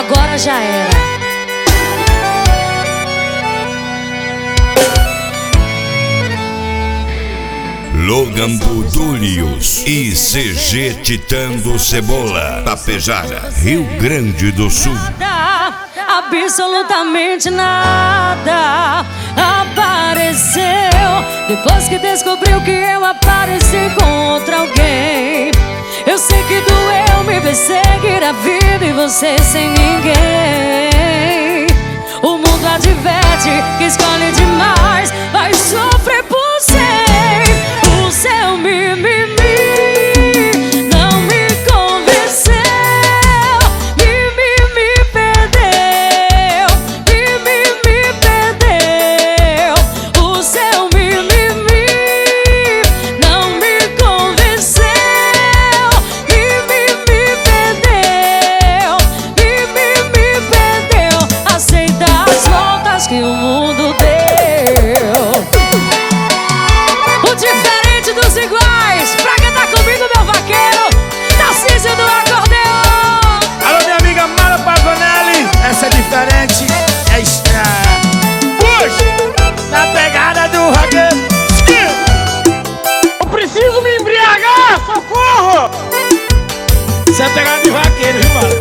agora já era. Logan Budúlios e CG Titã do Cebola, Tapejara, Rio Grande do Sul. Nada, absolutamente nada apareceu depois que descobriu que eu apareci com outra alguém. Eu sei que doeu me ver seguir a vida e você sem ninguém. O mundo adverte que escolhe demais vai sofrer por sempre. O seu mimimi não me convenceu. Mimimi perdeu. Mimimi perdeu. O seu mimimi não me convenceu. Mimimi perdeu. Mimimi perdeu. Aceita as voltas que o mundo deu. O diferente dos iguais, pra cantar comigo, meu vaqueiro, Tarcísio do acordeão. Alô, minha amiga Mara Pavanelli, essa é diferente, é estranha. Puxa, na pegada do rock. Eu preciso me embriagar, socorro! Isso é pegada de vaqueiro, viu, mano?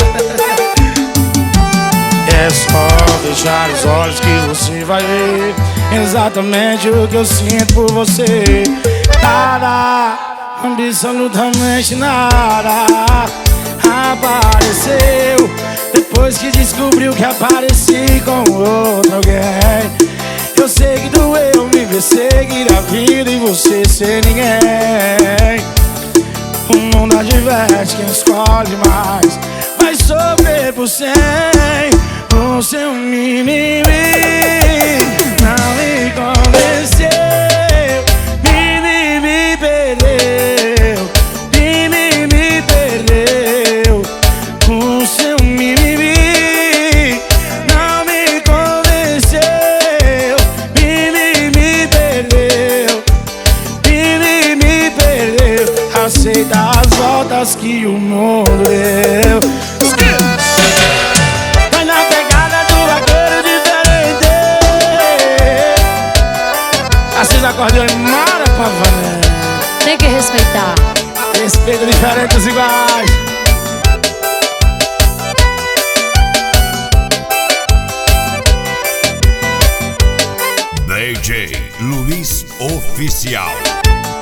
É só fechar os olhos que você vai ver exatamente o que eu sinto por você. Nada, absolutamente nada apareceu depois que descobriu que apareci com outro alguém. Eu sei que doeu me ver seguir a vida e você sem ninguém. O mundo adverte quem escolhe mais vai sofrer por sem. O seu mimimi não me convenceu. Mimimi perdeu. Mimimi perdeu. O seu mimimi não me convenceu. Mimimi perdeu. Mimimi perdeu. Aceita as voltas que o mundo deu. Acordeão e Mara Pavanelli. Tem que respeitar. Respeito diferentes iguais. DJ Luiz Oficial.